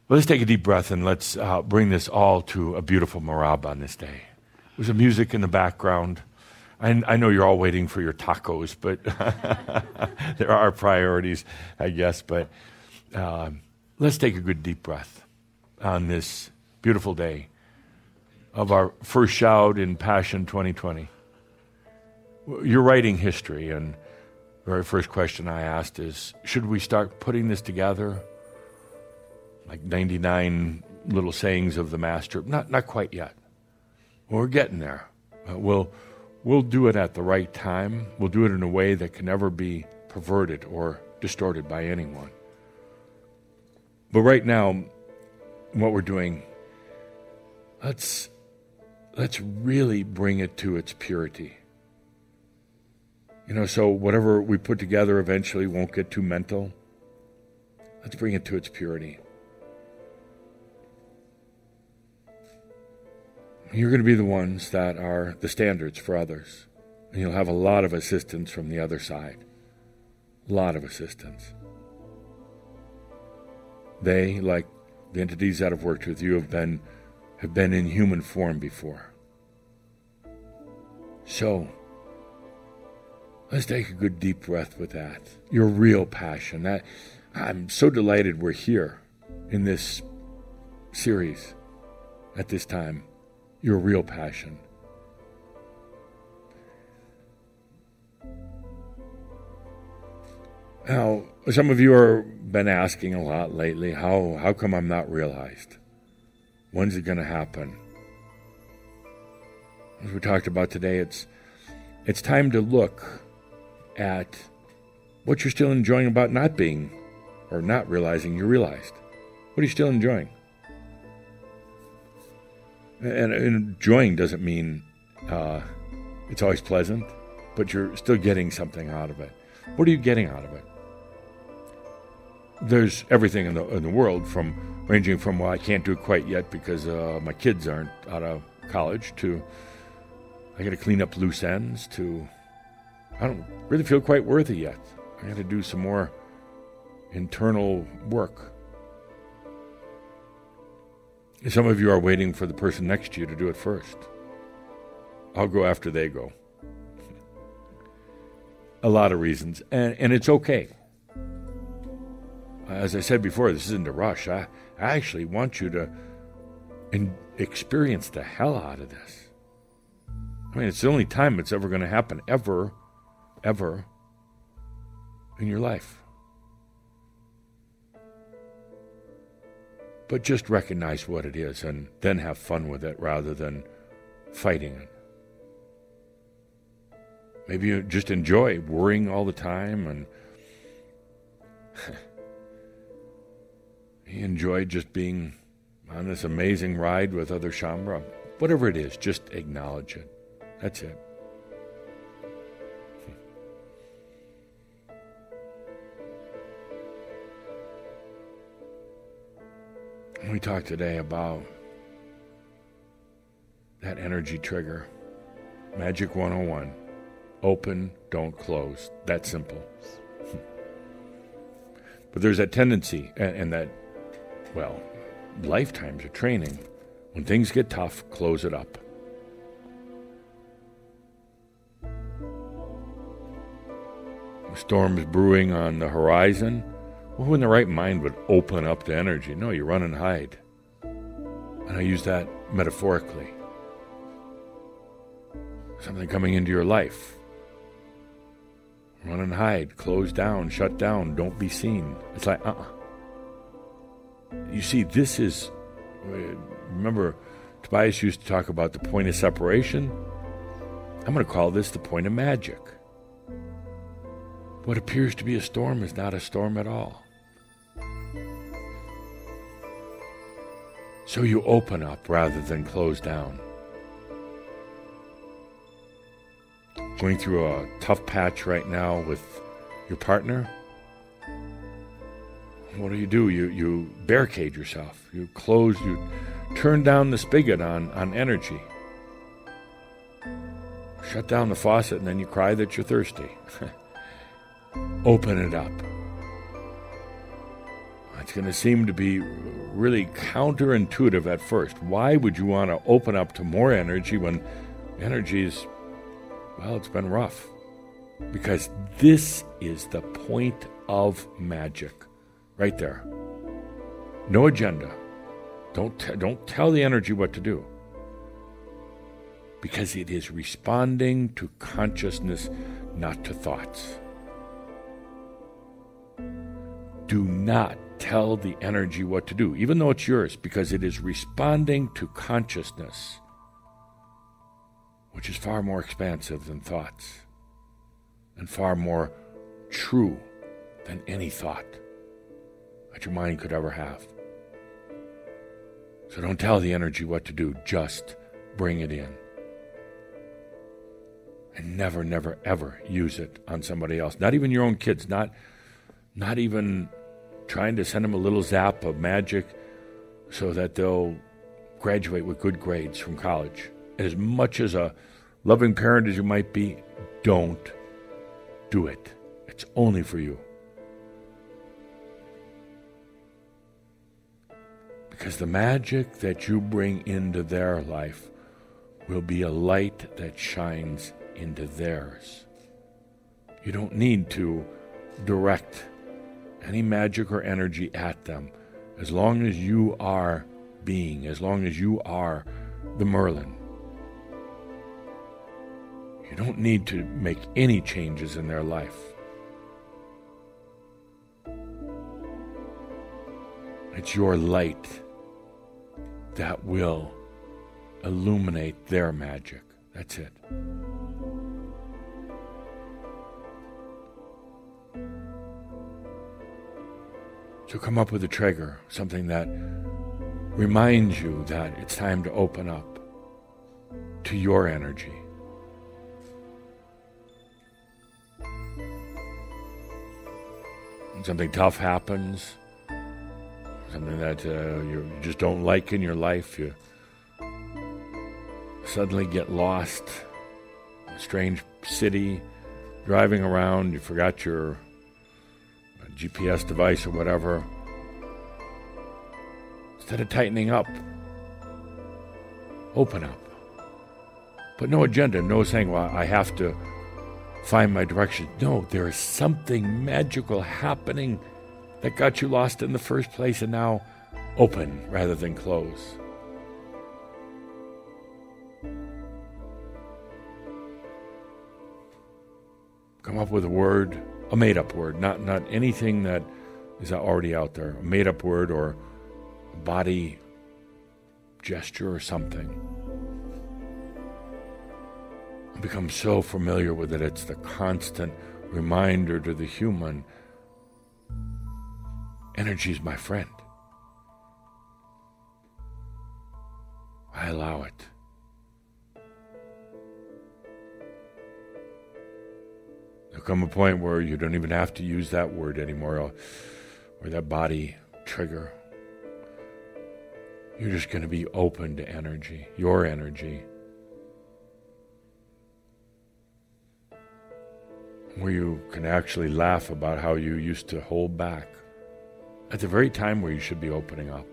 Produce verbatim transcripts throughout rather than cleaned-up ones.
Well, let's take a deep breath and let's uh, bring this all to a beautiful marab on this day. There's a music in the background. I, I know you're all waiting for your tacos, but there are priorities, I guess. But uh, let's take a good deep breath on this beautiful day of our first shout in Passion twenty twenty. You're writing history, and the very first question I asked is, should we start putting this together? Like ninety-nine little sayings of the master. Not not quite yet. We're getting there. Uh, we'll, we'll do it at the right time. We'll do it in a way that can never be perverted or distorted by anyone. But right now, what we're doing, let's, let's really bring it to its purity. You know, so whatever we put together eventually won't get too mental. Let's bring it to its purity. You're going to be the ones that are the standards for others. And you'll have a lot of assistance from the other side. A lot of assistance. They, like the entities that have worked with you, have been, have been in human form before. So, let's take a good deep breath with that. Your real passion. That I'm so delighted we're here in this series at this time. Your real passion. Now, some of you have been asking a lot lately, how, how come I'm not realized? When's it going to happen? As we talked about today, it's it's time to look at what you're still enjoying about not being or not realizing you realized. What are you still enjoying? And enjoying doesn't mean uh, it's always pleasant, but you're still getting something out of it. What are you getting out of it? There's everything in the in the world, from ranging from, well, I can't do it quite yet because uh, my kids aren't out of college, to I got to clean up loose ends, to I don't really feel quite worthy yet. I got to do some more internal work. Some of you are waiting for the person next to you to do it first. I'll go after they go. A lot of reasons, and, and it's okay. As I said before, this isn't a rush. I, I actually want you to in, experience the hell out of this. I mean, it's the only time it's ever going to happen, ever, ever in your life. But just recognize what it is and then have fun with it rather than fighting it. Maybe you just enjoy worrying all the time, and you enjoy just being on this amazing ride with other Shaumbra. Whatever it is, just acknowledge it. That's it. We talked today about that energy trigger. Magic one oh one. Open, don't close. That simple. But there's that tendency, and, and that, well, lifetimes of training. When things get tough, close it up. Storms brewing on the horizon. Well, who in the right mind would open up the energy? No, you run and hide. And I use that metaphorically. Something coming into your life. Run and hide, close down, shut down, don't be seen. It's like, uh-uh. You see, this is, remember, Tobias used to talk about the point of separation. I'm going to call this the point of magic. What appears to be a storm is not a storm at all. So you open up rather than close down. Going through a tough patch right now with your partner, what do you do? You you barricade yourself. You close, you turn down the spigot on, on energy. Shut down the faucet, and then you cry that you're thirsty. Open it up. It's going to seem to be really counterintuitive at first. Why would you want to open up to more energy when energy is, well, it's been rough? Because this is the point of magic, right there. No agenda. Don't t- don't tell the energy what to do. Because it is responding to consciousness, not to thoughts. Do not tell the energy what to do, even though it's yours, because it is responding to consciousness, which is far more expansive than thoughts, and far more true than any thought that your mind could ever have. So don't tell the energy what to do, just bring it in. And never, never, ever use it on somebody else. Not even your own kids, not, not even trying to send them a little zap of magic so that they'll graduate with good grades from college. And as much as a loving parent as you might be, don't do it. It's only for you. Because the magic that you bring into their life will be a light that shines into theirs. You don't need to direct any magic or energy at them. As long as you are being, as long as you are the Merlin, you don't need to make any changes in their life. It's your light that will illuminate their magic. That's it. So come up with a trigger, something that reminds you that it's time to open up to your energy. When something tough happens, something that uh, you just don't like in your life, you suddenly get lost in a strange city, driving around, you forgot your G P S device or whatever. Instead of tightening up, open up. But no agenda, no saying, well, I have to find my direction. No, there is something magical happening that got you lost in the first place, and now open rather than close. Come up with a word, a made-up word, not, not anything that is already out there. A made-up word or a body gesture or something. I become so familiar with it, it's the constant reminder to the human, energy is my friend. I allow it. There'll come a point where you don't even have to use that word anymore, or, or that body trigger. You're just going to be open to energy, your energy. Where you can actually laugh about how you used to hold back at the very time where you should be opening up.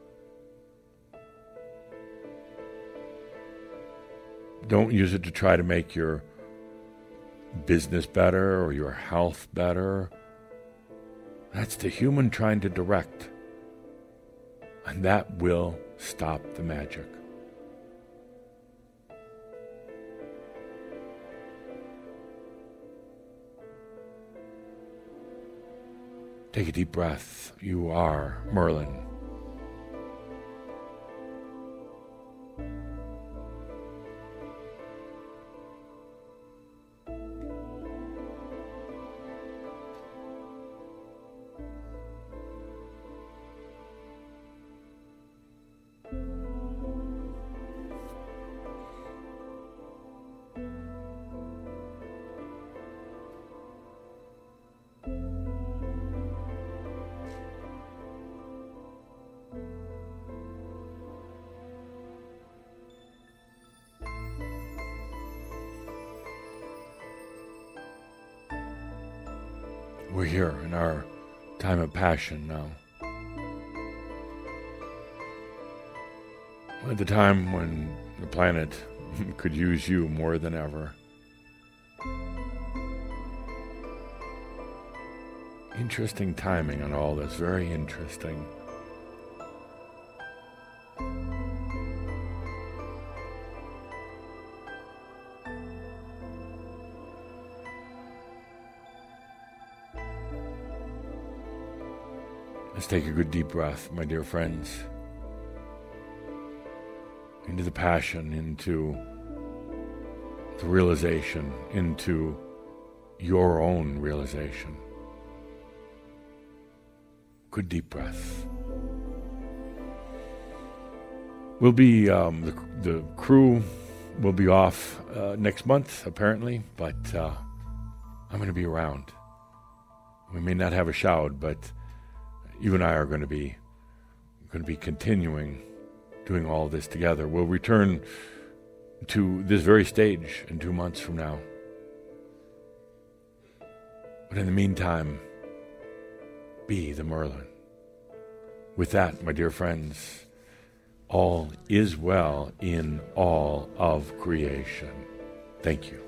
Don't use it to try to make your business better or your health better. That's the human trying to direct. And that will stop the magic. Take a deep breath. You are Merlin. We're here in our time of passion now. At the time when the planet could use you more than ever. Interesting timing on all this, very interesting. Let's take a good deep breath, my dear friends, into the passion, into the realization, into your own realization. Good deep breath. We'll be, um, the, the crew will be off uh, next month, apparently, but uh, I'm going to be around. We may not have a shout, but you and I are going to be going to be continuing doing all this together. We'll return to this very stage in two months from now. But in the meantime, be the Merlin. With that, my dear friends, all is well in all of creation. Thank you.